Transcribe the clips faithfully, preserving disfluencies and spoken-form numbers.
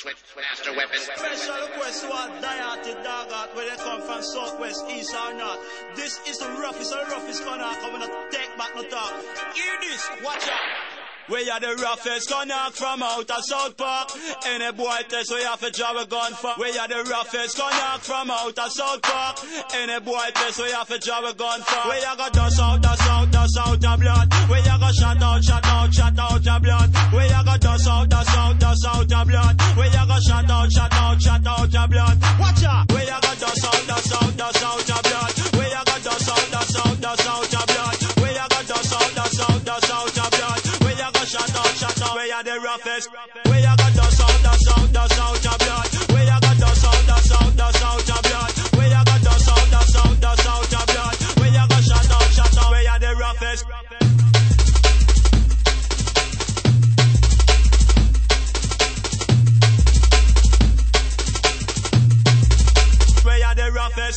Switch, master weapon. Special request to our die-hearted dog out, where they come from southwest, east or north. This is the roughest of the roughest gonna come and take back no talk. Hear this, watch out. We are the roughest gonna from out of South Park. Any boy test we have to draw a gun for. We are the roughest gonna from out of South Park. Any boy test we have to draw a gun for. We are gonna dust out, dust out, dust out your blood. We are gonna shut out, shut out, shut out your blood. We are gonna dust out, dust out, dust out your blood. We are gonna shut out, shut out, shut out your blood. Watch out. We are gonna dust out, dust out, dust out your blood. We are gonna dust out, dust out, dust out your blood. We are gonna dust out, dust out, dust out your blood. Shut out, shut out, we are the roughest. We are gonna dust out, dust out, dust out your blood. We are gonna dust out, dust out, dust out your blood. We are gonna dust out, dust out, dust out your blood. We are gonna shut out, shut out, we are the roughest. We are the roughest.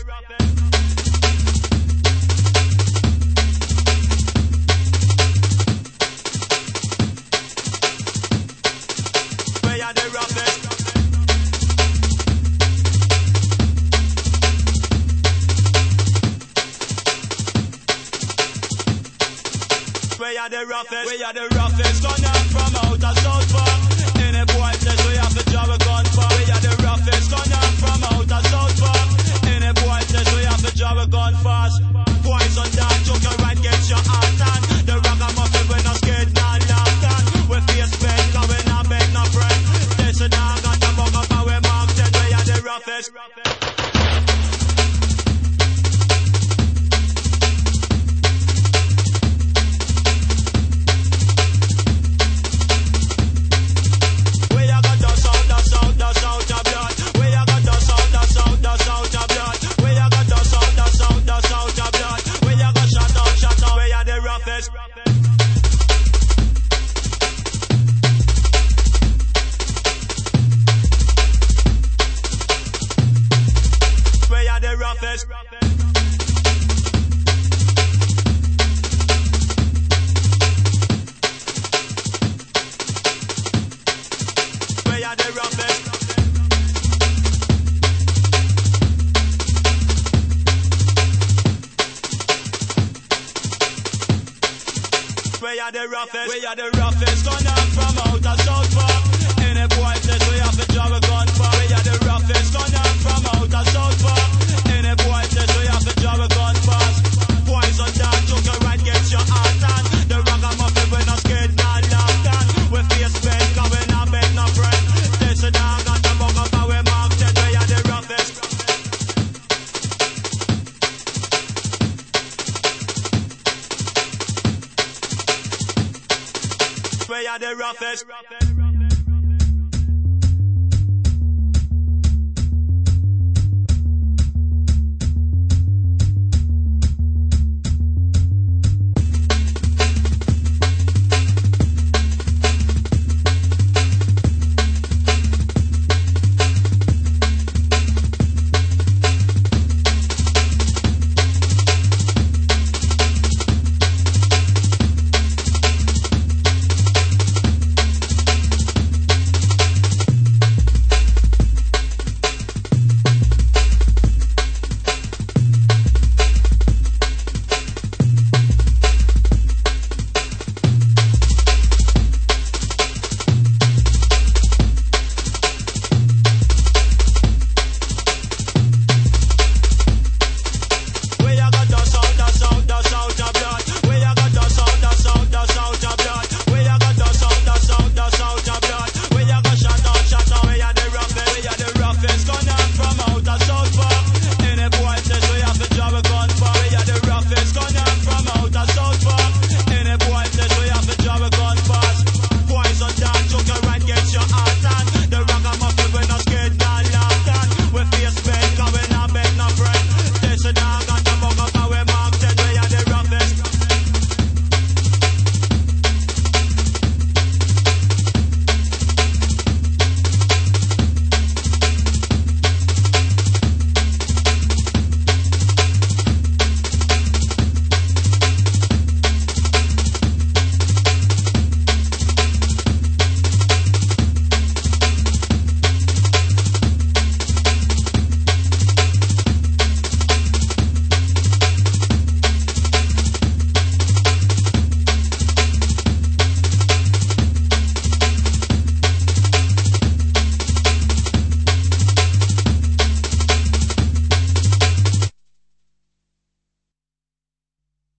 We are the roughest, we are the roughest, gonna from out of South Park. Any boy says we have to draw a gun for. We are the roughest, gonna from out of South Park. Any boy says we have to draw a gun fast. Boys on that, took your right, get your heart on. The ragamuffin when I'm scared, not laughed on. We face bend, cause we not beg no friend. This and I got the mug up and we marked it. We are the roughest. We are the roughest. We are the roughest. We are the roughest. We are the roughest. Gonna from out of South Park. Any boy says we have to draw a gun for. We are the roughest. Gonna from out of South Park. Any boy says we have to draw a gun fast. Boys on that, took your right, get your heart on. The ragamuffin when I'm scared, not laughed on. We face bend, cause we not beg no friend. This and I got the bug up and we marked it. We are the roughest. We are the roughest.